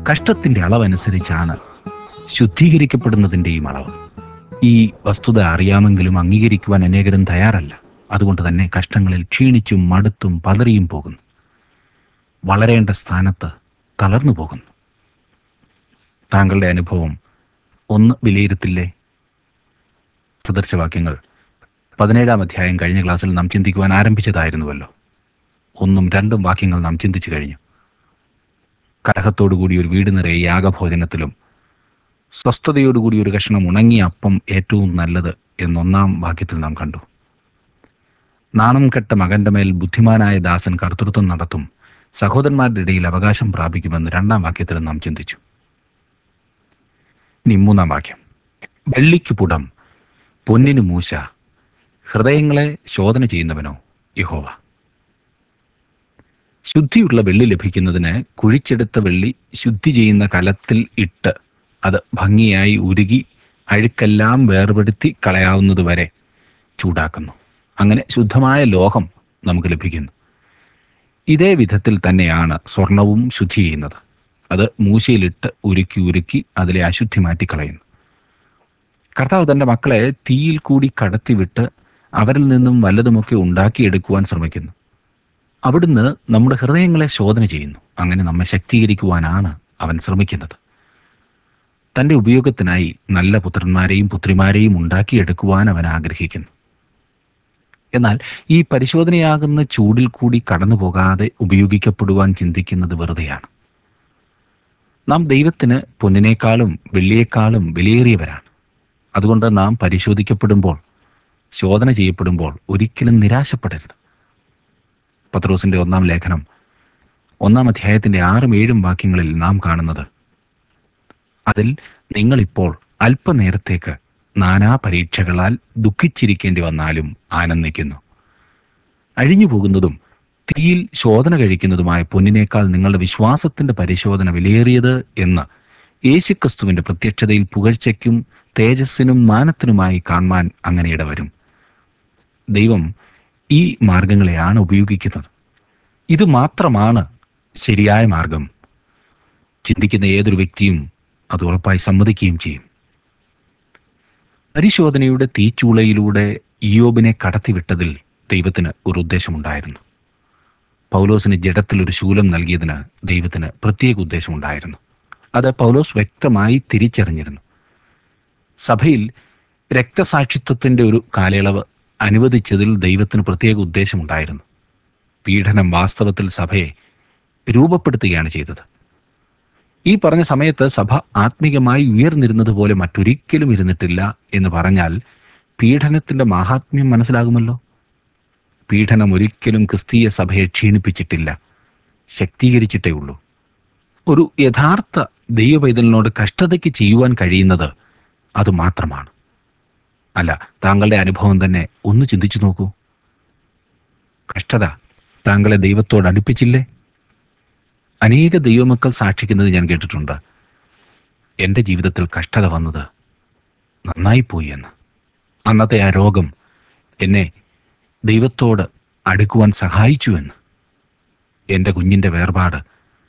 കഷ്ടത്തിൻ്റെ അളവനുസരിച്ചാണ് ശുദ്ധീകരിക്കപ്പെടുന്നതിൻ്റെയും അളവ്. ഈ വസ്തുത അറിയാമെങ്കിലും അംഗീകരിക്കുവാൻ അനേകരും തയ്യാറല്ല. അതുകൊണ്ട് തന്നെ കഷ്ടങ്ങളിൽ ക്ഷീണിച്ചും മടുത്തും പതറിയും പോകുന്നു. വളരേണ്ട സ്ഥാനത്ത് തളർന്നു പോകുന്നു. താങ്കളുടെ അനുഭവം ഒന്ന് വിലയിരുത്തില്ലേ? സദൃശവാക്യങ്ങൾ 17-ാം അധ്യായം കഴിഞ്ഞ ക്ലാസ്സിൽ നാം ചിന്തിക്കുവാൻ ആരംഭിച്ചതായിരുന്നുവല്ലോ. 1ഉം 2ഉം വാക്യങ്ങൾ നാം ചിന്തിച്ചു കഴിഞ്ഞു. കലഹത്തോടുകൂടി ഒരു വീട് നിറയെ യാഗഭോജനത്തിലും സ്വസ്ഥതയോടുകൂടി ഒരു കഷ്ണം ഉണങ്ങിയ അപ്പം ഏറ്റവും നല്ലത് എന്നൊന്നാം വാക്യത്തിൽ നാം കണ്ടു. നാണം കെട്ട മകന്റെ മേൽ ബുദ്ധിമാനായ ദാസൻ കർത്തൃത്വം നടത്തും, സഹോദരന്മാരുടെ ഇടയിൽ അവകാശം പ്രാപിക്കുമെന്ന് 2-ാം വാക്യത്തിൽ നാം ചിന്തിച്ചു. ഇനി 3-ാം വാക്യം. വെള്ളിക്ക് പുടം, പൊന്നിന് മൂശ, ഹൃദയങ്ങളെ ശോധന ചെയ്യുന്നവനോ യഹോവ. ശുദ്ധിയുള്ള വെള്ളി ലഭിക്കുന്നതിന് കുഴിച്ചെടുത്ത വെള്ളി ശുദ്ധി ചെയ്യുന്ന കലത്തിൽ ഇട്ട് അത് ഭംഗിയായി ഉരുകി അഴുക്കെല്ലാം വേർപെടുത്തി കളയാവുന്നതുവരെ ചൂടാക്കുന്നു. അങ്ങനെ ശുദ്ധമായ ലോഹം നമുക്ക് ലഭിക്കുന്നു. ഇതേ വിധത്തിൽ തന്നെയാണ് സ്വർണവും ശുദ്ധി ചെയ്യുന്നത്. അത് മൂശയിലിട്ട് ഉരുക്കി ഉരുക്കി അതിലെ അശുദ്ധി മാറ്റിക്കളയുന്നു. കർത്താവ് തൻ്റെ മക്കളെ തീയിൽ കൂടി കടത്തിവിട്ട് അവരിൽ നിന്നും വല്ലതുമൊക്കെ ഉണ്ടാക്കിയെടുക്കുവാൻ ശ്രമിക്കുന്നു. അവിടുന്ന് നമ്മുടെ ഹൃദയങ്ങളെ ശോധന ചെയ്യുന്നു. അങ്ങനെ നമ്മെ ശക്തീകരിക്കുവാനാണ് അവൻ ശ്രമിക്കുന്നത്. തൻ്റെ ഉപയോഗത്തിനായി നല്ല പുത്രന്മാരെയും പുത്രിമാരെയും ഉണ്ടാക്കിയെടുക്കുവാൻ അവൻ ആഗ്രഹിക്കുന്നു. എന്നാൽ ഈ പരിശോധനയാകുന്ന ചൂടിൽ കൂടി കടന്നു പോകാതെ ഉപയോഗിക്കപ്പെടുവാൻ ചിന്തിക്കുന്നത് വെറുതെയാണ്. നാം ദൈവത്തിന് പൊന്നിനേക്കാളും വെള്ളിയേക്കാളും വിലയേറിയവരാണ്. അതുകൊണ്ട് നാം പരിശോധിക്കപ്പെടുമ്പോൾ, ശോധന ചെയ്യപ്പെടുമ്പോൾ ഒരിക്കലും നിരാശപ്പെടരുത്. പത്രോസിന്റെ 1-ാം ലേഖനം 1-ാം അധ്യായത്തിന്റെ 6ഉം 7ഉം വാക്യങ്ങളിൽ നാം കാണുന്നത്, അതിൽ നിങ്ങളിപ്പോൾ അല്പനേരത്തേക്ക് നാനാ പരീക്ഷകളാൽ ദുഃഖിച്ചിരിക്കേണ്ടി വന്നാലും ആനന്ദിക്കുന്നു. അഴിഞ്ഞു പോകുന്നതും തീയിൽ ശോധന കഴിക്കുന്നതുമായ പൊന്നിനേക്കാൾ നിങ്ങളുടെ വിശ്വാസത്തിന്റെ പരിശോധന വിലയേറിയത് എന്ന് യേശുക്രിസ്തുവിന്റെ പ്രത്യക്ഷതയിൽ പുകഴ്ചയ്ക്കും തേജസ്സിനും മാനത്തിനുമായി കാണുവാൻ അങ്ങനെ ഇടവരും. ദൈവം ഈ മാർഗങ്ങളെയാണ് ഉപയോഗിക്കുന്നത്. ഇത് മാത്രമാണ് ശരിയായ മാർഗം. ചിന്തിക്കുന്ന ഏതൊരു വ്യക്തിയും അത് ഉറപ്പായി സമ്മതിക്കുകയും ചെയ്യും. പരിശോധനയുടെ തീച്ചൂളയിലൂടെ ഇയ്യോബിനെ കടത്തിവിട്ടതിൽ ദൈവത്തിന് ഒരു ഉദ്ദേശമുണ്ടായിരുന്നു. പൗലോസിന് ജഡത്തിലൊരു ശൂലം നൽകിയതിന് ദൈവത്തിന് പ്രത്യേക ഉദ്ദേശമുണ്ടായിരുന്നു. അത് പൗലോസ് വ്യക്തമായി തിരിച്ചറിഞ്ഞിരുന്നു. സഭയിൽ രക്തസാക്ഷിത്വത്തിൻ്റെ ഒരു കാലയളവ് അനുവദിച്ചതിൽ ദൈവത്തിന് പ്രത്യേക ഉദ്ദേശമുണ്ടായിരുന്നു. പീഡനം വാസ്തവത്തിൽ സഭയെ രൂപപ്പെടുത്തുകയാണ് ചെയ്തത്. ഈ പറഞ്ഞ സമയത്ത് സഭ ആത്മീകമായി ഉയർന്നിരുന്നത് പോലെ മറ്റൊരിക്കലും ഇരുന്നിട്ടില്ല എന്ന് പറഞ്ഞാൽ പീഡനത്തിൻ്റെ മാഹാത്മ്യം മനസ്സിലാകുമല്ലോ. പീഡനം ഒരിക്കലും ക്രിസ്തീയ സഭയെ ക്ഷീണിപ്പിച്ചിട്ടില്ല, ശക്തീകരിച്ചിട്ടേ ഉള്ളൂ. ഒരു യഥാർത്ഥ ദൈവപൈതലിനോട് കഷ്ടതയ്ക്ക് ചെയ്യുവാൻ കഴിയുന്നത് അതുമാത്രമാണ്. അല്ല, താങ്കളുടെ അനുഭവം തന്നെ ഒന്ന് ചിന്തിച്ചു നോക്കൂ. കഷ്ടത താങ്കളെ ദൈവത്തോട് അടുപ്പിച്ചില്ലേ? അനേക ദൈവമക്കൾ സാക്ഷിക്കുന്നത് ഞാൻ കേട്ടിട്ടുണ്ട്. എൻ്റെ ജീവിതത്തിൽ കഷ്ടത വന്നത് നന്നായിപ്പോയി എന്ന്. അന്നത്തെ ആ രോഗം എന്നെ ദൈവത്തോട് അടുക്കുവാൻ സഹായിച്ചു എന്ന്. എൻ്റെ കുഞ്ഞിൻ്റെ വേർപാട്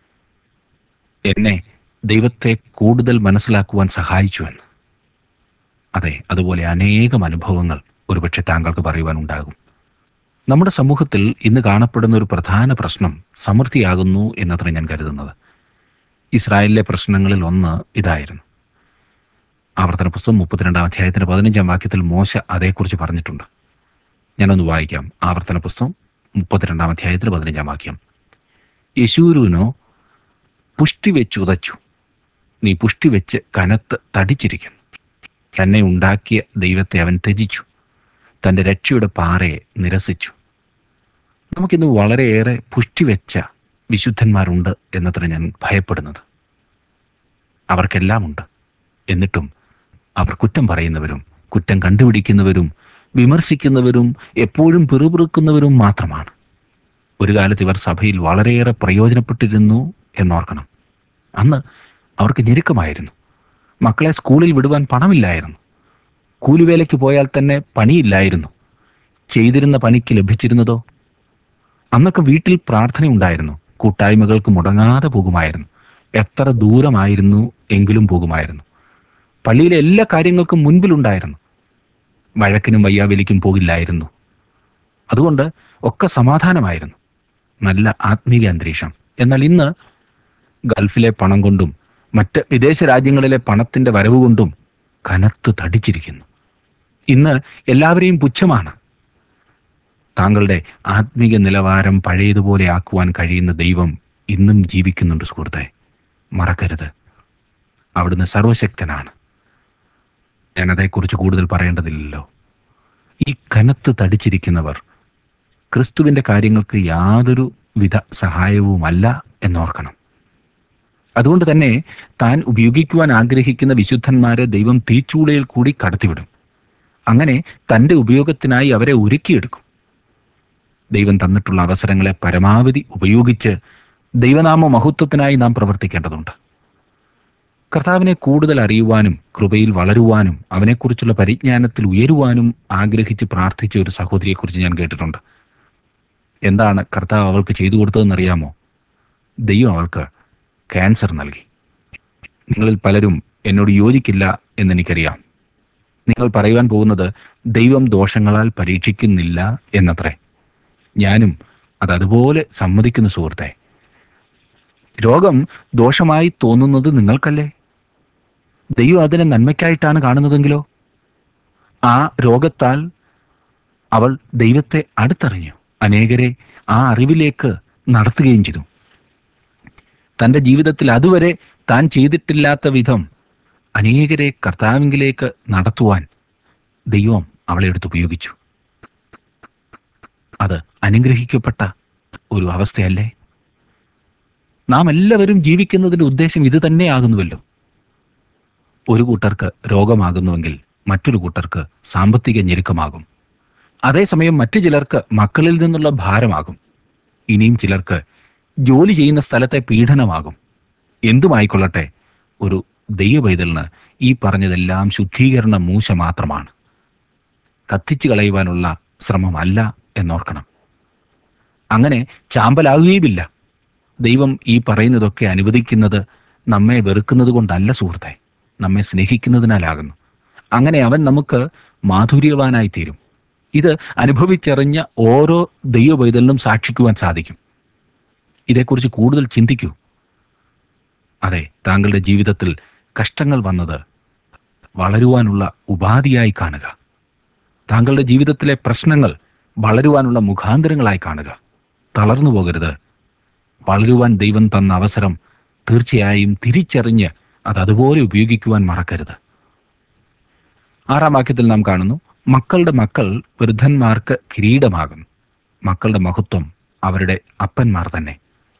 എന്നെ ദൈവത്തെ കൂടുതൽ മനസ്സിലാക്കുവാൻ സഹായിച്ചു എന്ന്. അതെ, അതുപോലെ അനേകം അനുഭവങ്ങൾ ഒരുപക്ഷെ താങ്കൾക്ക് പറയുവാനുണ്ടാകും. നമ്മുടെ സമൂഹത്തിൽ ഇന്ന് കാണപ്പെടുന്ന ഒരു പ്രധാന പ്രശ്നം സമൃദ്ധിയാകുന്നു എന്നത്ര ഞാൻ കരുതുന്നത്. ഇസ്രായേലിലെ പ്രശ്നങ്ങളിൽ ഒന്ന് ഇതായിരുന്നു. ആവർത്തന പുസ്തകം 32-ാം അധ്യായത്തിന്റെ 15-ാം വാക്യത്തിൽ മോശ അതേക്കുറിച്ച് പറഞ്ഞിട്ടുണ്ട്. ഞാനൊന്ന് വായിക്കാം. ആവർത്തന പുസ്തകം 32-ാം അധ്യായത്തിൽ 15-ാം വാക്യം. യെശൂരൂനോ പുഷ്ടി വെച്ച് ഉതച്ചു, നീ പുഷ്ടി വെച്ച് കനത്ത് തടിച്ചിരിക്കുന്നു. തന്നെ ഉണ്ടാക്കിയ ദൈവത്തെ അവൻ ത്യജിച്ചു, തൻ്റെ രക്ഷയുടെ പാറയെ നിരസിച്ചു. നമുക്കിന്ന് വളരെയേറെ പുഷ്ടിവെച്ച വിശുദ്ധന്മാരുണ്ട് എന്നത്ര ഞാൻ ഭയപ്പെടുന്നത്. അവർക്കെല്ലാം ഉണ്ട്. എന്നിട്ടും അവർ കുറ്റം പറയുന്നവരും കുറ്റം കണ്ടുപിടിക്കുന്നവരും വിമർശിക്കുന്നവരും എപ്പോഴും പിറുപിറുക്കുന്നവരും മാത്രമാണ്. ഒരു കാലത്ത് ഇവർ സഭയിൽ വളരെയേറെ പ്രയോജനപ്പെട്ടിരുന്നു എന്നോർക്കണം. അന്ന് അവർക്ക് ഞെരുക്കമായിരുന്നു. മക്കളെ സ്കൂളിൽ വിടുവാൻ പണമില്ലായിരുന്നു. കൂലിവേലയ്ക്ക് പോയാൽ തന്നെ പണിയില്ലായിരുന്നു. ചെയ്തിരുന്ന പണിക്ക് ലഭിച്ചിരുന്നതോ? അന്നൊക്കെ വീട്ടിൽ പ്രാർത്ഥനയുണ്ടായിരുന്നു. കൂട്ടായ്മകൾക്ക് മുടങ്ങാതെ പോകുമായിരുന്നു. എത്ര ദൂരമായിരുന്നു എങ്കിലും പോകുമായിരുന്നു. പള്ളിയിലെ എല്ലാ കാര്യങ്ങൾക്കും മുൻപിലുണ്ടായിരുന്നു. വഴക്കിനും വയ്യാവലിക്കും പോകില്ലായിരുന്നു. അതുകൊണ്ട് ഒക്കെ സമാധാനമായിരുന്നു. നല്ല ആത്മീയ അന്തരീക്ഷം. എന്നാൽ ഇന്ന് ഗൾഫിലെ പണം കൊണ്ടും മറ്റ് വിദേശ രാജ്യങ്ങളിലെ പണത്തിന്റെ വരവ് കൊണ്ടും കനത്ത് തടിച്ചിരിക്കുന്നു. ഇന്ന് എല്ലാവരെയും പുച്ഛമാണ്. താങ്കളുടെ ആത്മീയ നിലവാരം പഴയതുപോലെ ആക്കുവാൻ കഴിയുന്ന ദൈവം ഇന്നും ജീവിക്കുന്നുണ്ട് സുഹൃത്തെ. മറക്കരുത്, അവിടുന്ന് സർവശക്തനാണ്. ഞാൻ അതേക്കുറിച്ച് കൂടുതൽ പറയേണ്ടതില്ലല്ലോ. ഈ കനത്ത് തടിച്ചിരിക്കുന്നവർ ക്രിസ്തുവിന്റെ കാര്യങ്ങൾക്ക് യാതൊരു വിധ സഹായവുമല്ല എന്നോർക്കണം. അതുകൊണ്ട് തന്നെ താൻ ഉപയോഗിക്കുവാൻ ആഗ്രഹിക്കുന്ന വിശുദ്ധന്മാരെ ദൈവം തീച്ചൂളയിൽ കൂടി കടത്തിവിടും. അങ്ങനെ തൻ്റെ ഉപയോഗത്തിനായി അവരെ ഒരുക്കിയെടുക്കും. ദൈവം തന്നിട്ടുള്ള അവസരങ്ങളെ പരമാവധി ഉപയോഗിച്ച് ദൈവനാമ മഹത്വത്തിനായി നാം പ്രവർത്തിക്കേണ്ടതുണ്ട്. കർത്താവിനെ കൂടുതൽ അറിയുവാനും കൃപയിൽ വളരുവാനും അവനെക്കുറിച്ചുള്ള പരിജ്ഞാനത്തിൽ ഉയരുവാനും ആഗ്രഹിച്ച് പ്രാർത്ഥിച്ച ഒരു സഹോദരിയെക്കുറിച്ച് ഞാൻ കേട്ടിട്ടുണ്ട്. എന്താണ് കർത്താവ് അവൾക്ക് ചെയ്തു കൊടുത്തതെന്നറിയാമോ? ദൈവം അവൾക്ക് ക്യാൻസർ നൽകി. നിങ്ങളിൽ പലരും എന്നോട് യോജിക്കില്ല എന്നെനിക്കറിയാം. നിങ്ങൾ പറയുവാൻ പോകുന്നത് ദൈവം ദോഷങ്ങളാൽ പരീക്ഷിക്കുന്നില്ല എന്നത്രേ. ഞാനും അതുപോലെ സമ്മതിക്കുന്ന സുഹൃത്തെ. രോഗം ദോഷമായി തോന്നുന്നത് നിങ്ങൾക്കല്ലേ? ദൈവം അതിനെ നന്മയ്ക്കായിട്ടാണ് കാണുന്നതെങ്കിലോ? ആ രോഗത്താൽ അവൾ ദൈവത്തെ അടുത്തറിഞ്ഞു, അനേകരെ ആ അറിവിലേക്ക് നടത്തുകയും ചെയ്തു. തൻ്റെ ജീവിതത്തിൽ അതുവരെ താൻ ചെയ്തിട്ടില്ലാത്ത വിധം അനേകരെ കർത്താവിങ്കിലേക്ക് നടത്തുവാൻ ദൈവം അവളെ എടുത്ത് ഉപയോഗിച്ചു. അത് അനുഗ്രഹിക്കപ്പെട്ട ഒരു അവസ്ഥയല്ലേ? നാം എല്ലാവരും ജീവിക്കുന്നതിൻ്റെ ഉദ്ദേശം ഇത് തന്നെയാകുന്നുവല്ലോ. ഒരു കൂട്ടർക്ക് രോഗമാകുന്നുവെങ്കിൽ മറ്റൊരു കൂട്ടർക്ക് സാമ്പത്തിക ഞെരുക്കമാകും. അതേസമയം മറ്റു ചിലർക്ക് മക്കളിൽ നിന്നുള്ള ഭാരമാകും. ഇനിയും ചിലർക്ക് ജോലി ചെയ്യുന്ന സ്ഥലത്തെ പീഡനമാകും. എന്തുമായിക്കൊള്ളട്ടെ, ഒരു ദൈവപൈതലിന് ഈ പറഞ്ഞതെല്ലാം ശുദ്ധീകരണ മൂശ മാത്രമാണ്, കത്തിച്ചു കളയുവാനുള്ള ശ്രമമല്ല എന്നോർക്കണം. അങ്ങനെ ചാമ്പലാകുകയുമില്ല. ദൈവം ഈ പറയുന്നതൊക്കെ അനുവദിക്കുന്നത് നമ്മെ വെറുക്കുന്നത് കൊണ്ടല്ല സുഹൃത്തെ, നമ്മെ സ്നേഹിക്കുന്നതിനാലാകുന്നു. അങ്ങനെ അവൻ നമുക്ക് മാധുര്യവാനായി തീരും. ഇത് അനുഭവിച്ചറിഞ്ഞ ഓരോ ദൈവപൈതലിനും സാക്ഷിക്കുവാൻ സാധിക്കും. ഇതേക്കുറിച്ച് കൂടുതൽ ചിന്തിക്കൂ. അതെ, താങ്കളുടെ ജീവിതത്തിൽ കഷ്ടങ്ങൾ വന്നത് വളരുവാനുള്ള ഉപാധിയായി കാണുക. താങ്കളുടെ ജീവിതത്തിലെ പ്രശ്നങ്ങൾ വളരുവാനുള്ള മുഖാന്തരങ്ങളായി കാണുക. തളർന്നു പോകരുത്. വളരുവാൻ ദൈവം തന്ന അവസരം തീർച്ചയായും തിരിച്ചറിഞ്ഞ് അതുപോലെ ഉപയോഗിക്കുവാൻ മറക്കരുത്. 6-ാം വാക്യത്തിൽ നാം കാണുന്നു, മക്കളുടെ മക്കൾ വൃദ്ധന്മാർക്ക് കിരീടമാകുന്നു, മക്കളുടെ മഹത്വം അവരുടെ അപ്പന്മാർ തന്നെ.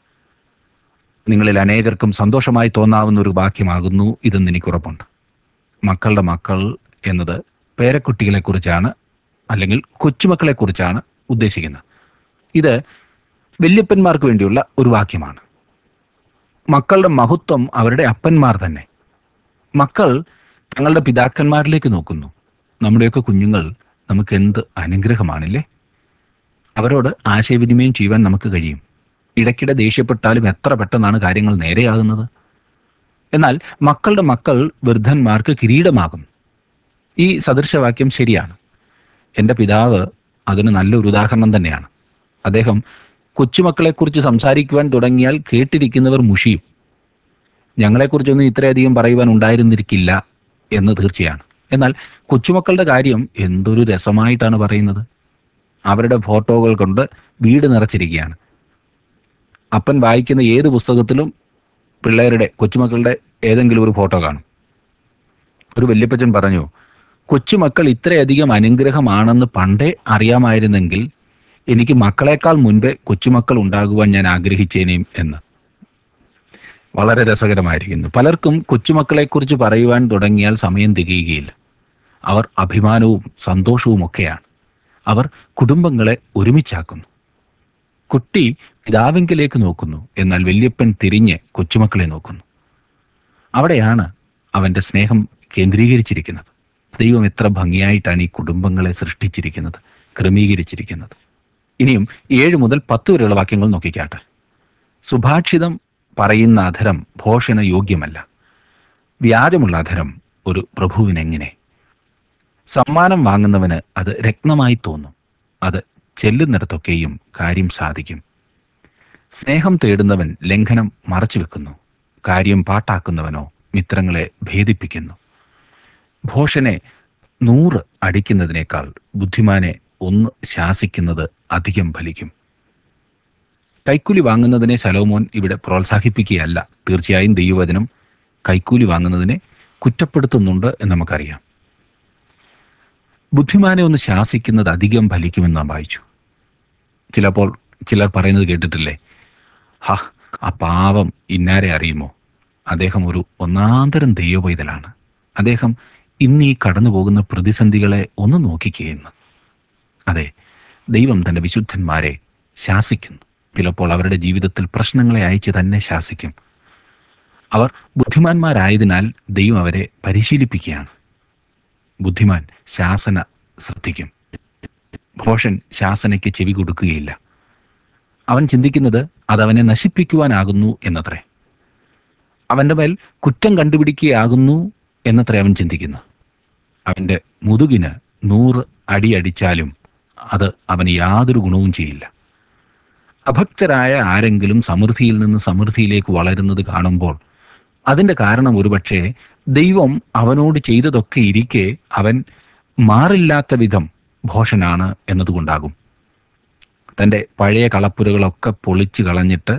നിങ്ങളിൽ അനേകർക്കും സന്തോഷമായി തോന്നാവുന്ന ഒരു വാക്യമാകുന്നു ഇതെന്ന് എനിക്കുറപ്പുണ്ട്. മക്കളുടെ മക്കൾ എന്നത് പേരക്കുട്ടികളെക്കുറിച്ചാണ്, അല്ലെങ്കിൽ കൊച്ചുമക്കളെക്കുറിച്ചാണ് ഉദ്ദേശിക്കുന്നത്. ഇത് വല്യപ്പന്മാർക്ക് വേണ്ടിയുള്ള ഒരു വാക്യമാണ്. മക്കളുടെ മഹത്വം അവരുടെ അപ്പന്മാർ തന്നെ. മക്കൾ തങ്ങളുടെ പിതാക്കന്മാരിലേക്ക് നോക്കുന്നു. നമ്മുടെയൊക്കെ കുഞ്ഞുങ്ങൾ നമുക്ക് എന്ത് അനുഗ്രഹമാണില്ലേ? അവരോട് ആശയവിനിമയം ചെയ്യുവാൻ നമുക്ക് കഴിയും. ഇടയ്ക്കിടെ ദേഷ്യപ്പെട്ടാലും എത്ര പെട്ടെന്നാണ് കാര്യങ്ങൾ നേരെയാകുന്നത്. എന്നാൽ മക്കളുടെ മക്കൾ വൃദ്ധന്മാർക്ക് കിരീടമാകും. ഈ സദൃശവാക്യം ശരിയാണ്. എൻ്റെ പിതാവ് അതിന് നല്ലൊരു ഉദാഹരണം തന്നെയാണ്. അദ്ദേഹം കൊച്ചുമക്കളെക്കുറിച്ച് സംസാരിക്കുവാൻ തുടങ്ങിയാൽ കേട്ടിരിക്കുന്നവർ മുഷിയും. ഞങ്ങളെക്കുറിച്ചൊന്നും ഇത്രയധികം പറയുവാൻ ഉണ്ടായിരുന്നിരിക്കില്ല എന്ന് തീർച്ചയാണ്. എന്നാൽ കൊച്ചുമക്കളുടെ കാര്യം എന്തൊരു രസമായിട്ടാണ് പറയുന്നത്. അവരുടെ ഫോട്ടോകൾ കൊണ്ട് വീട് നിറച്ചിരിക്കുകയാണ്. അപ്പൻ വായിക്കുന്ന ഏത് പുസ്തകത്തിലും പിള്ളേരുടെ, കൊച്ചുമക്കളുടെ ഏതെങ്കിലും ഒരു ഫോട്ടോ കാണും. ഒരു വല്യപ്പച്ചൻ പറഞ്ഞു, കൊച്ചുമക്കൾ ഇത്രയധികം അനുഗ്രഹമാണെന്ന് പണ്ടേ അറിയാമായിരുന്നെങ്കിൽ എനിക്ക് മക്കളെക്കാൾ മുൻപേ കൊച്ചുമക്കൾ ഉണ്ടാകുവാൻ ഞാൻ ആഗ്രഹിച്ചേനേയും എന്ന്. വളരെ രസകരമായിരിക്കുന്നു. പലർക്കും കൊച്ചുമക്കളെക്കുറിച്ച് പറയുവാൻ തുടങ്ങിയാൽ സമയം തികയുകയില്ല. അവർ അഭിമാനവും സന്തോഷവും ഒക്കെയാണ്. അവർ കുടുംബങ്ങളെ ഒരുമിച്ചാക്കുന്നു. കുട്ടി പിതാവിങ്കിലേക്ക് നോക്കുന്നു, എന്നാൽ വല്യപ്പൻ തിരിഞ്ഞ് കൊച്ചുമക്കളെ നോക്കുന്നു. അവിടെയാണ് അവൻ്റെ സ്നേഹം കേന്ദ്രീകരിച്ചിരിക്കുന്നത്. ദൈവം എത്ര ഭംഗിയായിട്ടാണ് ഈ കുടുംബങ്ങളെ സൃഷ്ടിച്ചിരിക്കുന്നത്, ക്രമീകരിച്ചിരിക്കുന്നത്. ഇനിയും 7 മുതൽ 10 വരെയുള്ള വാക്യങ്ങൾ നോക്കിക്കാട്ടെ. സുഭാഷിതം പറയുന്ന അധരം ഭോഷന് യോഗ്യമല്ല. വ്യാജമുള്ള അധരം ഒരു പ്രഭുവിനെങ്ങനെ? സമ്മാനം വാങ്ങുന്നവന് അത് രത്നമായി തോന്നും. അത് ചെല്ലുന്നിടത്തൊക്കെയും കാര്യം സാധിക്കും. സ്നേഹം തേടുന്നവൻ ലംഘനം മറച്ചുവെക്കുന്നു. കാര്യം പാട്ടാക്കുന്നവനോ മിത്രങ്ങളെ ഭേദിപ്പിക്കുന്നു. ഭോഷനെ 100 അടിക്കുന്നതിനേക്കാൾ ബുദ്ധിമാനെ 1 ശാസിക്കുന്നത് അധികം ഫലിക്കും. കൈക്കൂലി വാങ്ങുന്നതിനെ ശലോമോൻ ഇവിടെ പ്രോത്സാഹിപ്പിക്കുകയല്ല. തീർച്ചയായും ദൈവവചനം കൈക്കൂലി വാങ്ങുന്നതിനെ കുറ്റപ്പെടുത്തുന്നുണ്ട് എന്ന് നമുക്കറിയാം. ബുദ്ധിമാനെ 1 ശാസിക്കുന്നത് അധികം ഫലിക്കുമെന്ന് നാം വായിച്ചു. ചിലപ്പോൾ ചിലർ പറയുന്നത് കേട്ടിട്ടില്ലേ, ആ പാവം ഇന്നാരെ അറിയുമോ, അദ്ദേഹം ഒരു ഒന്നാന്തരം ദൈവപൈതലാണ്, അദ്ദേഹം ഇന്ന് ഈ കടന്നു പോകുന്ന പ്രതിസന്ധികളെ ഒന്ന് നോക്കിക്കുകയെന്ന്. അതെ, ദൈവം തൻ്റെ വിശുദ്ധന്മാരെ ശാസിക്കുന്നു. ചിലപ്പോൾ അവരുടെ ജീവിതത്തിൽ പ്രശ്നങ്ങളെ അയച്ച് തന്നെ ശാസിക്കും. അവർ ബുദ്ധിമാന്മാരായതിനാൽ ദൈവം അവരെ പരിശീലിപ്പിക്കുകയാണ്. ബുദ്ധിമാൻ ശാസന ശ്രദ്ധിക്കും. ഭോഷൻ ശാസനയ്ക്ക് ചെവി കൊടുക്കുകയില്ല. അവൻ ചിന്തിക്കുന്നത് അതവനെ നശിപ്പിക്കുവാനാകുന്നു എന്നത്രേ. അവൻ്റെ മേൽ കുറ്റം കണ്ടുപിടിക്കുകയാകുന്നു എന്നത്രേ അവൻ ചിന്തിക്കുന്നു. അവൻ്റെ മുതുകിന് 100 അടി അടിച്ചാലും അത് അവന് യാതൊരു ഗുണവും ചെയ്യില്ല. അഭക്തരായ ആരെങ്കിലും സമൃദ്ധിയിൽ നിന്ന് സമൃദ്ധിയിലേക്ക് വളരുന്നത് കാണുമ്പോൾ അതിൻ്റെ കാരണം ഒരുപക്ഷെ ദൈവം അവനോട് ചെയ്തതൊക്കെ ഇരിക്കെ അവൻ മാറില്ലാത്ത വിധം ഭോഷനാണ് എന്നതുകൊണ്ടാകും. തൻ്റെ പഴയ കളപ്പുരകളൊക്കെ പൊളിച്ചു കളഞ്ഞിട്ട്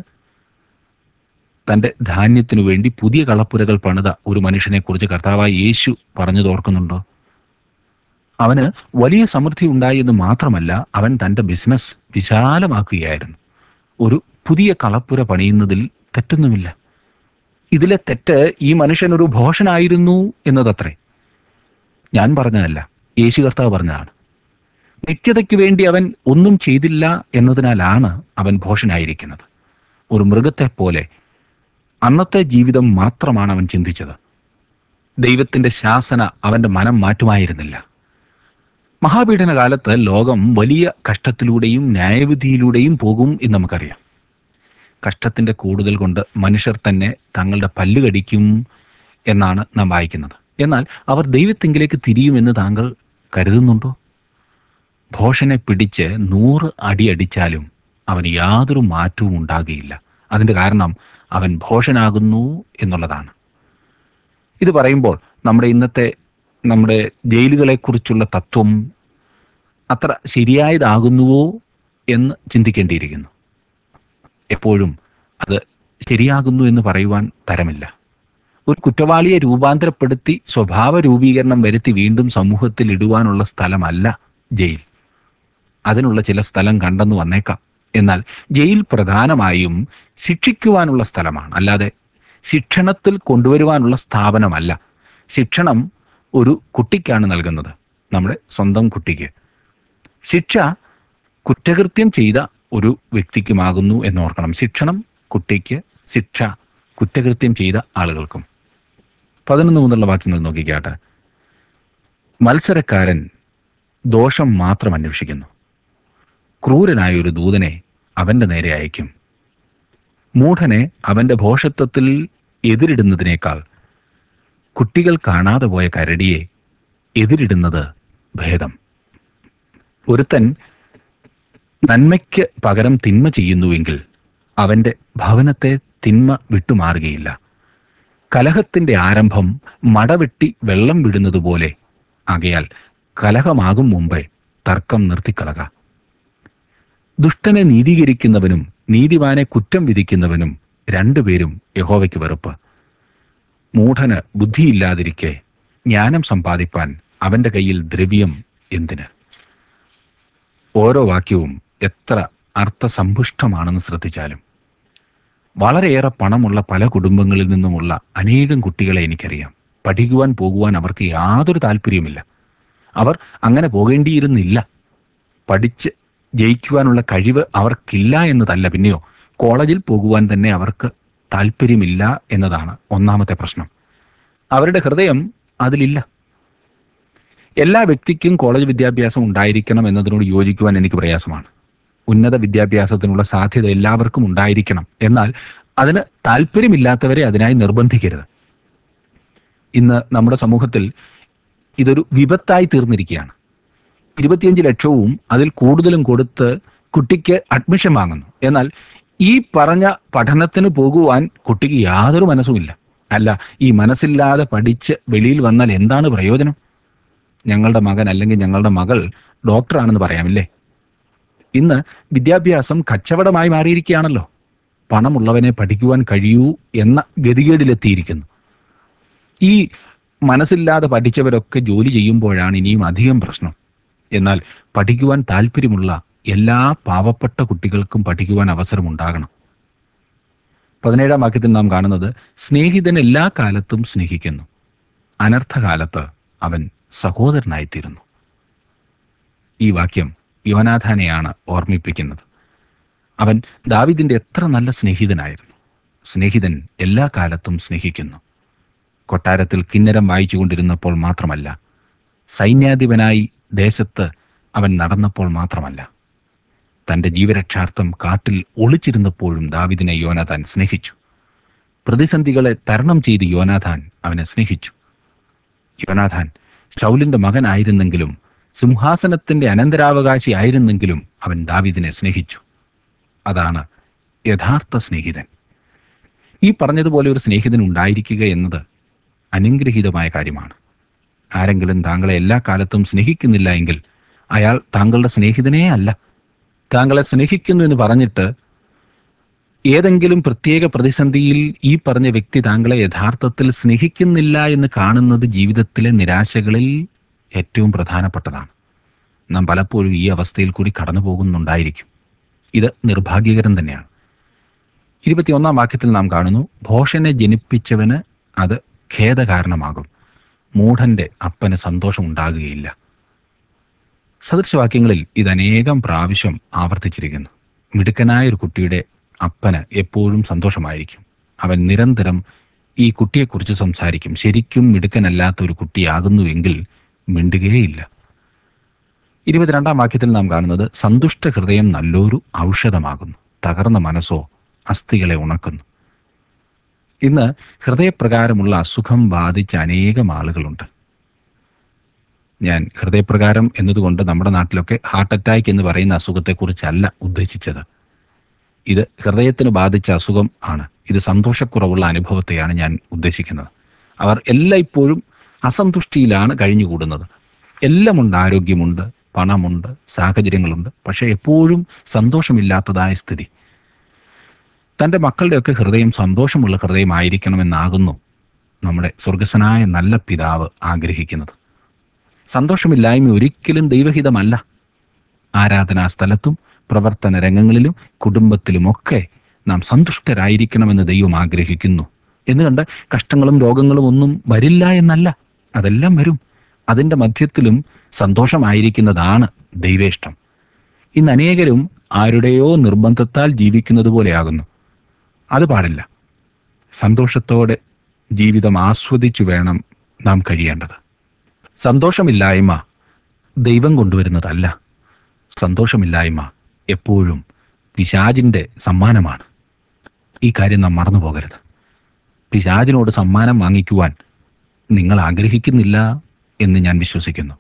തൻ്റെ ധാന്യത്തിനു വേണ്ടി പുതിയ കളപ്പുരകൾ പണിത ഒരു മനുഷ്യനെക്കുറിച്ച് കർത്താവായ യേശു പറഞ്ഞതോർക്കുന്നുണ്ടോ? അവന് വലിയ സമൃദ്ധി ഉണ്ടായി എന്ന് മാത്രമല്ല, അവൻ തൻ്റെ ബിസിനസ് വിശാലമാക്കുകയായിരുന്നു. ഒരു പുതിയ കളപ്പുര പണിയുന്നതിൽ തെറ്റൊന്നുമില്ല. ഇതിലെ തെറ്റ് ഈ മനുഷ്യൻ ഒരു ഭോഷനായിരുന്നു എന്നതത്രേ. ഞാൻ പറഞ്ഞതല്ല, യേശു കർത്താവ് പറഞ്ഞതാണ്. നിത്യതയ്ക്ക് വേണ്ടി അവൻ ഒന്നും ചെയ്തില്ല എന്നതിനാലാണ് അവൻ ഭോഷനായിരിക്കുന്നത്. ഒരു മൃഗത്തെപ്പോലെ അന്നത്തെ ജീവിതം മാത്രമാണ് അവൻ ചിന്തിച്ചത്. ദൈവത്തിൻ്റെ ശാസന അവൻ്റെ മനം മാറ്റുമായിരുന്നില്ല. മഹാപീഡന കാലത്ത് ലോകം വലിയ കഷ്ടത്തിലൂടെയും ന്യായവിധിയിലൂടെയും പോകും എന്ന് നമുക്കറിയാം. കഷ്ടത്തിൻ്റെ കൂടുതൽ കൊണ്ട് മനുഷ്യർ തന്നെ തങ്ങളുടെ പല്ല് കടിക്കും എന്നാണ് നാം വായിക്കുന്നത്. എന്നാൽ അവർ ദൈവത്തെങ്കിലേക്ക് തിരിയുമെന്ന് താങ്കൾ കരുതുന്നുണ്ടോ? ഭോഷനെ പിടിച്ച് 100 അടി അടിച്ചാലും അവന് യാതൊരു മാറ്റവും ഉണ്ടാകുകയില്ല. അതിൻ്റെ കാരണം അവൻ ഭോഷനാകുന്നു എന്നുള്ളതാണ്. ഇത് പറയുമ്പോൾ നമ്മുടെ ജയിലുകളെക്കുറിച്ചുള്ള തത്വം അത്ര ശരിയായതാകുന്നുവോ എന്ന് ചിന്തിക്കേണ്ടിയിരിക്കുന്നു. എപ്പോഴും അത് ശരിയാകുന്നു എന്ന് പറയുവാൻ തരമില്ല. ഒരു കുറ്റവാളിയെ രൂപാന്തരപ്പെടുത്തി സ്വഭാവ രൂപീകരണം വരുത്തി വീണ്ടും സമൂഹത്തിൽ ഇടുവാനുള്ള സ്ഥലമല്ല ജയിൽ. അതിനുള്ള ചില സ്ഥലം കണ്ടെന്ന് വന്നേക്കാം. എന്നാൽ ജയിൽ പ്രധാനമായും ശിക്ഷിക്കുവാനുള്ള സ്ഥലമാണ്, അല്ലാതെ ശിക്ഷണത്തിൽ കൊണ്ടുവരുവാനുള്ള സ്ഥാപനമല്ല. ശിക്ഷണം ഒരു കുട്ടിക്കാണ് നൽകുന്നത്, നമ്മുടെ സ്വന്തം കുട്ടിക്ക്. ശിക്ഷ കുറ്റകൃത്യം ചെയ്ത ഒരു വ്യക്തിക്കുമാകുന്നു എന്നോർക്കണം. ശിക്ഷണം കുട്ടിക്ക്, ശിക്ഷ കുറ്റകൃത്യം ചെയ്ത ആളുകൾക്കും. 11 മുതലുള്ള വാക്യങ്ങൾ നോക്കിക്കാട്ടെ. മത്സരക്കാരൻ ദോഷം മാത്രം അന്വേഷിക്കുന്നു. ക്രൂരനായ ഒരു ദൂതനെ അവൻ്റെ നേരെ അയക്കും. മൂഢനെ അവൻ്റെ ഭോഷത്വത്തിൽ എതിരിടുന്നതിനേക്കാൾ കുട്ടികൾ കാണാതെ പോയ കരടിയെ എതിരിടുന്നത് ഭേദം. ഒരുത്തൻ നന്മയ്ക്ക് പകരം തിന്മ ചെയ്യുന്നുവെങ്കിൽ അവൻ്റെ ഭവനത്തെ തിന്മ വിട്ടുമാറുകയില്ല. കലഹത്തിൻ്റെ ആരംഭം മടവെട്ടി വെള്ളം വിടുന്നത് പോലെ. ആകയാൽ കലഹമാകും മുമ്പേ തർക്കം നിർത്തിക്കളക. ദുഷ്ടനെ നീതീകരിക്കുന്നവനും നീതിമാനെ കുറ്റം വിധിക്കുന്നവനും 2 പേരും യഹോവയ്ക്ക് വെറുപ്പ്. മൂഢന് ബുദ്ധിയില്ലാതിരിക്കെ ജ്ഞാനം സമ്പാദിപ്പാൻ അവൻ്റെ കയ്യിൽ ദ്രവ്യം എന്തിന്? ഓരോ വാക്യവും എത്ര അർത്ഥസമ്പുഷ്ടമാണെന്ന് ശ്രദ്ധിച്ചാലും. വളരെയേറെ പണമുള്ള പല കുടുംബങ്ങളിൽ നിന്നുമുള്ള അനേകം കുട്ടികളെ എനിക്കറിയാം. പഠിക്കുവാൻ പോകുവാൻ അവർക്ക് യാതൊരു താല്പര്യവുമില്ല. അവർ അങ്ങനെ പോകേണ്ടിയിരുന്നില്ല. പഠിച്ച് ജയിക്കുവാനുള്ള കഴിവ് അവർക്കില്ല എന്നതല്ല, പിന്നെയോ കോളേജിൽ പോകുവാൻ തന്നെ അവർക്ക് താല്പര്യമില്ല എന്നതാണ് ഒന്നാമത്തെ പ്രശ്നം. അവരുടെ ഹൃദയം അതിലില്ല. എല്ലാ വ്യക്തിക്കും കോളേജ് വിദ്യാഭ്യാസം ഉണ്ടായിരിക്കണം എന്നതിനോട് യോജിക്കുവാൻ എനിക്ക് പ്രയാസമാണ്. ഉന്നത വിദ്യാഭ്യാസത്തിനുള്ള സാധ്യത എല്ലാവർക്കും ഉണ്ടായിരിക്കണം. എന്നാൽ അതിന് താല്പര്യമില്ലാത്തവരെ അതിനായി നിർബന്ധിക്കരുത്. ഇന്ന് നമ്മുടെ സമൂഹത്തിൽ ഇതൊരു വിപത്തായി തീർന്നിരിക്കുകയാണ്. 25 ലക്ഷവും അതിൽ കൂടുതലും കൊടുത്ത് കുട്ടിക്ക് അഡ്മിഷൻ വാങ്ങുന്നു. എന്നാൽ ഈ പറഞ്ഞ പഠനത്തിന് പോകുവാൻ കുട്ടിക്ക് യാതൊരു മനസ്സുമില്ല. അല്ല, ഈ മനസ്സില്ലാതെ പഠിച്ച് വെളിയിൽ വന്നാൽ എന്താണ് പ്രയോജനം? ഞങ്ങളുടെ മകൻ അല്ലെങ്കിൽ ഞങ്ങളുടെ മകൾ ഡോക്ടറാണെന്ന് പറയാമില്ലേ? ഇന്ന് വിദ്യാഭ്യാസം കച്ചവടമായി മാറിയിരിക്കുകയാണല്ലോ. പണമുള്ളവനെ പഠിക്കുവാൻ കഴിയൂ എന്ന ഗതികേടിലെത്തിയിരിക്കുന്നു. ഈ മനസ്സില്ലാതെ പഠിച്ചവരൊക്കെ ജോലി ചെയ്യുമ്പോഴാണ് ഇനിയും അധികം പ്രശ്നം. എന്നാൽ പഠിക്കുവാൻ താല്പര്യമുള്ള എല്ലാ പാവപ്പെട്ട കുട്ടികൾക്കും പഠിക്കുവാൻ അവസരമുണ്ടാകണം. 17-ാം വാക്യത്തിൽ നാം കാണുന്നത്, സ്നേഹിതൻ എല്ലാ കാലത്തും സ്നേഹിക്കുന്നു, അനർത്ഥകാലത്ത് അവൻ സഹോദരനായിത്തീരുന്നു. ഈ വാക്യം യോനാഥാനെയാണ് ഓർമ്മിപ്പിക്കുന്നത്. അവൻ ദാവീദിന്റെ എത്ര നല്ല സ്നേഹിതനായിരുന്നു. സ്നേഹിതൻ എല്ലാ കാലത്തും സ്നേഹിക്കുന്നു. കൊട്ടാരത്തിൽ കിന്നരം വായിച്ചുകൊണ്ടിരുന്നപ്പോൾ മാത്രമല്ല, സൈന്യാധിപനായി ദേശത്ത് അവൻ നടന്നപ്പോൾ മാത്രമല്ല, തൻ്റെ ജീവരക്ഷാർത്ഥം കാട്ടിൽ ഒളിച്ചിരുന്നപ്പോഴും ദാവീദിനെ യോനാഥാൻ സ്നേഹിച്ചു. പ്രതിസന്ധികളെ തരണം ചെയ്ത് യോനാഥാൻ അവനെ സ്നേഹിച്ചു. യോനാഥാൻ ശൗലിന്റെ മകനായിരുന്നെങ്കിലും സിംഹാസനത്തിന്റെ അനന്തരാവകാശി ആയിരുന്നെങ്കിലും അവൻ ദാവീദിനെ സ്നേഹിച്ചു. അതാണ് യഥാർത്ഥ സ്നേഹിതൻ. ഈ പറഞ്ഞതുപോലെ ഒരു സ്നേഹിതൻ ഉണ്ടായിരിക്കുക എന്നത് അനുഗ്രഹീതമായ കാര്യമാണ്. ആരെങ്കിലും താങ്കളെ എല്ലാ കാലത്തും സ്നേഹിക്കുന്നില്ല എങ്കിൽ അയാൾ താങ്കളുടെ സ്നേഹിതനേ അല്ല. താങ്കളെ സ്നേഹിക്കുന്നു എന്ന് പറഞ്ഞിട്ട് ഏതെങ്കിലും പ്രത്യേക പ്രതിസന്ധിയിൽ ഈ പറഞ്ഞ വ്യക്തി താങ്കളെ യഥാർത്ഥത്തിൽ സ്നേഹിക്കുന്നില്ല എന്ന് കാണുന്നത് ജീവിതത്തിലെ നിരാശകളിൽ ഏറ്റവും പ്രധാനപ്പെട്ടതാണ്. നാം പലപ്പോഴും ഈ അവസ്ഥയിൽ കൂടി കടന്നു പോകുന്നുണ്ടായിരിക്കും. ഇത് നിർഭാഗ്യകരം തന്നെയാണ്. 21-ാം വാക്യത്തിൽ നാം കാണുന്നു, ഭോഷനെ ജനിപ്പിച്ചവന് അത് ഖേദകാരണമാകും, മൂഢന്റെ അപ്പന് സന്തോഷം ഉണ്ടാകുകയില്ല. സദൃശവാക്യങ്ങളിൽ ഇത് അനേകം പ്രാവശ്യം ആവർത്തിച്ചിരിക്കുന്നു. മിടുക്കനായ ഒരു കുട്ടിയുടെ അപ്പന് എപ്പോഴും സന്തോഷമായിരിക്കും. അവൻ നിരന്തരം ഈ കുട്ടിയെക്കുറിച്ച് സംസാരിക്കും. ശരിക്കും മിടുക്കനല്ലാത്ത ഒരു കുട്ടിയാകുന്നുവെങ്കിൽ മിണ്ടുകയേയില്ല. 22-ാം വാക്യത്തിൽ നാം കാണുന്നത്, സന്തുഷ്ട ഹൃദയം നല്ലൊരു ഔഷധമാകുന്നു, തകർന്ന മനസ്സോ അസ്ഥികളെ ഉണക്കുന്നു. ഇന്ന് ഹൃദയപ്രകാരമുള്ള അസുഖം ബാധിച്ച അനേകം ആളുകളുണ്ട്. ഞാൻ ഹൃദയപ്രകാരം എന്നതുകൊണ്ട് നമ്മുടെ നാട്ടിലൊക്കെ ഹാർട്ട് അറ്റാക്ക് എന്ന് പറയുന്ന അസുഖത്തെക്കുറിച്ചല്ല ഉദ്ദേശിച്ചത്. ഇത് ഹൃദയത്തിന് ബാധിച്ച അസുഖം ആണ്. ഇത് സന്തോഷക്കുറവുള്ള അനുഭവത്തെയാണ് ഞാൻ ഉദ്ദേശിക്കുന്നത്. അവർ എല്ലായ്പ്പോഴും അസന്തുഷ്ടിയിലാണ് കഴിഞ്ഞുകൂടുന്നത്. എല്ലാമുണ്ട്, ആരോഗ്യമുണ്ട്, പണമുണ്ട്, സാഹചര്യങ്ങളുണ്ട്, പക്ഷേ എപ്പോഴും സന്തോഷമില്ലാത്തതായ സ്ഥിതി. തൻ്റെ മക്കളുടെയൊക്കെ ഹൃദയം സന്തോഷമുള്ള ഹൃദയമായിരിക്കണമെന്നാകുന്നു നമ്മുടെ സ്വർഗസ്വനായ നല്ല പിതാവ് ആഗ്രഹിക്കുന്നത്. സന്തോഷമില്ലായ്മ ഒരിക്കലും ദൈവഹിതമല്ല. ആരാധനാ സ്ഥലത്തും പ്രവർത്തന രംഗങ്ങളിലും കുടുംബത്തിലുമൊക്കെ നാം സന്തുഷ്ടരായിരിക്കണമെന്ന് ദൈവം ആഗ്രഹിക്കുന്നു. എന്നുകണ്ട് കഷ്ടങ്ങളും രോഗങ്ങളും ഒന്നും വരില്ല എന്നല്ല, അതെല്ലാം വരും. അതിൻ്റെ മധ്യത്തിലും സന്തോഷമായിരിക്കുന്നതാണ് ദൈവേഷ്ടം. ഇന്ന് അനേകരും ആരുടെയോ നിർബന്ധത്താൽ ജീവിക്കുന്നത് പോലെയാകുന്നു. അത് പാടില്ല. സന്തോഷത്തോടെ ജീവിതം ആസ്വദിച്ചു വേണം നാം കഴിയേണ്ടത്. സന്തോഷമില്ലായ്മ ദൈവം കൊണ്ടുവരുന്നതല്ല. സന്തോഷമില്ലായ്മ എപ്പോഴും പിശാചിൻ്റെ സമ്മാനമാണ്. ഈ കാര്യം നാം മറന്നു പോകരുത്. പിശാചിനോട് സമ്മാനം വാങ്ങിക്കുവാൻ നിങ്ങൾ ആഗ്രഹിക്കുന്നില്ല എന്ന് ഞാൻ വിശ്വസിക്കുന്നു.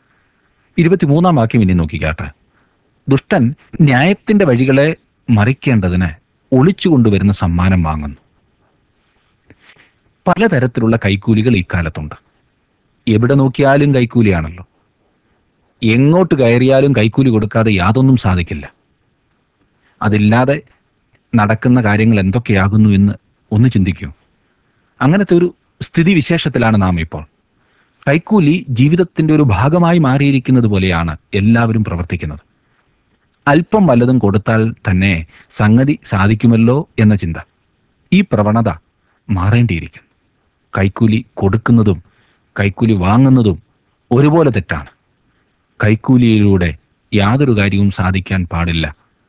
23-ാം വാക്യം ഇനി നോക്കിക്കാട്ടെ. ദുഷ്ടൻ ന്യായത്തിന്റെ വഴികളെ മറിക്കേണ്ടതിന് ഒളിച്ചു കൊണ്ടുവരുന്ന സമ്മാനം വാങ്ങുന്നു. പലതരത്തിലുള്ള കൈക്കൂലികൾ ഇക്കാലത്തുണ്ട്. എവിടെ നോക്കിയാലും കൈക്കൂലിയാണല്ലോ. എങ്ങോട്ട് കയറിയാലും കൈക്കൂലി കൊടുക്കാതെ യാതൊന്നും സാധിക്കില്ല. അതില്ലാതെ നടക്കുന്ന കാര്യങ്ങൾ എന്തൊക്കെയാകുന്നു എന്ന് ഒന്ന് ചിന്തിക്കൂ. അങ്ങനത്തെ ഒരു സ്ഥിതി വിശേഷത്തിലാണ് നാം ഇപ്പോൾ. കൈക്കൂലി ജീവിതത്തിൻ്റെ ഒരു ഭാഗമായി മാറിയിരിക്കുന്നത് പോലെയാണ് എല്ലാവരും പ്രവർത്തിക്കുന്നത്. അല്പം വല്ലതും കൊടുത്താൽ തന്നെ സംഗതി സാധിക്കുമല്ലോ എന്ന ചിന്ത, ഈ പ്രവണത മാറേണ്ടിയിരിക്കുന്നു. കൈക്കൂലി കൊടുക്കുന്നതും കൈക്കൂലി വാങ്ങുന്നതും ഒരുപോലെ തെറ്റാണ്. കൈക്കൂലിയിലൂടെ യാതൊരു കാര്യവും സാധിക്കാൻ പാടില്ല.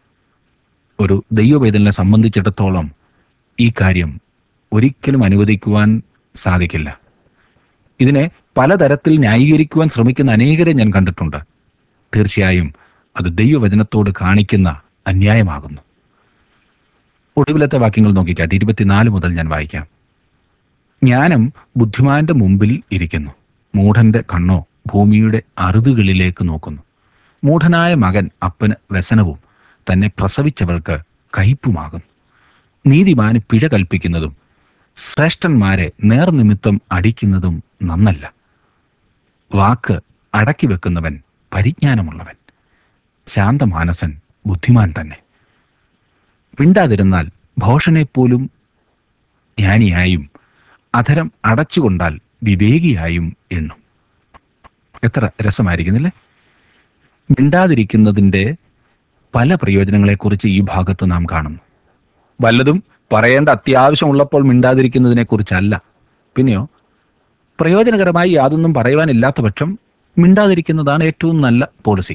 ഒരു ദൈവവേദനെ സംബന്ധിച്ചിടത്തോളം ഈ കാര്യം ഒരിക്കലും അനുവദിക്കുവാൻ സാധിക്കില്ല. ഇതിനെ പലതരത്തിൽ ന്യായീകരിക്കുവാൻ ശ്രമിക്കുന്ന അനേകരെ ഞാൻ കണ്ടിട്ടുണ്ട്. തീർച്ചയായും അത് ദൈവവചനത്തോട് കാണിക്കുന്ന അന്യായമാകുന്നു. ഒടുവിലത്തെ വാക്യങ്ങൾ നോക്കിക്കാട്ടെ. 24 മുതൽ ഞാൻ വായിക്കാം. ജ്ഞാനം ബുദ്ധിമാന്റെ മുമ്പിൽ ഇരിക്കുന്നു, മൂഢന്റെ കണ്ണോ ഭൂമിയുടെ അറുതുകളിലേക്ക് നോക്കുന്നു. മൂഢനായ മകൻ അപ്പന് വ്യസനവും തന്നെ പ്രസവിച്ചവൾക്ക് കയ്പുമാകും. നീതിമാന് പിഴ കൽപ്പിക്കുന്നതും ശ്രേഷ്ഠന്മാരെ നേർനിമിത്തം അടിക്കുന്നതും നന്നല്ല. വാക്ക് അടക്കി വെക്കുന്നവൻ പരിജ്ഞാനമുള്ളവൻ, ശാന്തമാനസൻ ബുദ്ധിമാൻ തന്നെ. മിണ്ടാതിരുന്നാൽ ഭോഷനെപ്പോലും ജ്ഞാനിയായും അധരം അടച്ചുകൊണ്ടാൽ വിവേകിയായും എണ്ണും. എത്ര രസമായിരിക്കുന്നില്ലേ? മിണ്ടാതിരിക്കുന്നതിൻ്റെ പല പ്രയോജനങ്ങളെക്കുറിച്ച് ഈ ഭാഗത്ത് നാം കാണുന്നു. വല്ലതും പറയേണ്ട അത്യാവശ്യമുള്ളപ്പോൾ മിണ്ടാതിരിക്കുന്നതിനെ കുറിച്ചല്ല. പിന്നെയോ പ്രയോജനകരമായി യാതൊന്നും പറയുവാനില്ലാത്ത പക്ഷം മിണ്ടാതിരിക്കുന്നതാണ് ഏറ്റവും നല്ല പോളിസി.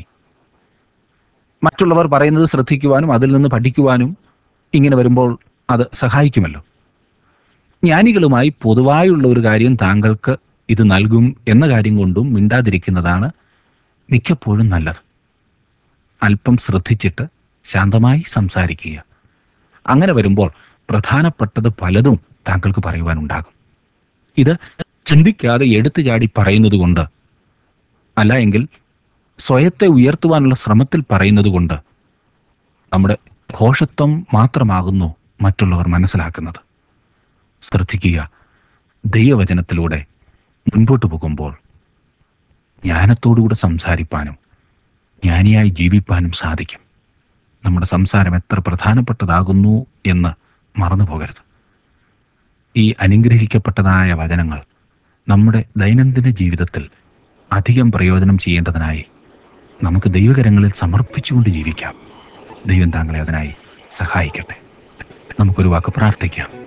മറ്റുള്ളവർ പറയുന്നത് ശ്രദ്ധിക്കുവാനും അതിൽ നിന്ന് പഠിക്കുവാനും ഇങ്ങനെ വരുമ്പോൾ അത് സഹായിക്കുമല്ലോ. ജ്ഞാനികളുമായി പൊതുവായുള്ള ഒരു കാര്യം താങ്കൾക്ക് ഇത് നൽകും എന്ന കാര്യം കൊണ്ടും മിണ്ടാതിരിക്കുന്നതാണ് മിക്കപ്പോഴും നല്ലത്. അല്പം ശ്രദ്ധിച്ചിട്ട് ശാന്തമായി സംസാരിക്കുക. അങ്ങനെ വരുമ്പോൾ പ്രധാനപ്പെട്ടത് പലതും താങ്കൾക്ക് പറയുവാനുണ്ടാകും. ഇത് ചിന്തിക്കാതെ എടുത്തു ചാടി പറയുന്നത് കൊണ്ട്, അല്ല എങ്കിൽ സ്വയത്തെ ഉയർത്തുവാനുള്ള ശ്രമത്തിൽ പറയുന്നത് കൊണ്ട് നമ്മുടെ ഭോഷത്വം മാത്രമാകുന്നു മറ്റുള്ളവർ മനസ്സിലാക്കുന്നത്. ശ്രദ്ധിക്കുക, ദൈവവചനത്തിലൂടെ മുൻപോട്ട് പോകുമ്പോൾ ജ്ഞാനത്തോടുകൂടെ സംസാരിപ്പാനും ജ്ഞാനിയായി ജീവിപ്പാനും സാധിക്കും. നമ്മുടെ സംസാരം എത്ര പ്രധാനപ്പെട്ടതാകുന്നു എന്ന് മറന്നു പോകരുത്. ഈ അനുഗ്രഹിക്കപ്പെട്ടതായ വചനങ്ങൾ നമ്മുടെ ദൈനംദിന ജീവിതത്തിൽ അധികം പ്രയോജനം ചെയ്യേണ്ടതിനായി നമുക്ക് ദൈവകരങ്ങളിൽ സമർപ്പിച്ചുകൊണ്ട് ജീവിക്കാം. ദൈവം താങ്കളെ അതിനായി സഹായിക്കട്ടെ. നമുക്കൊരു വാക്ക് പ്രാർത്ഥിക്കാം.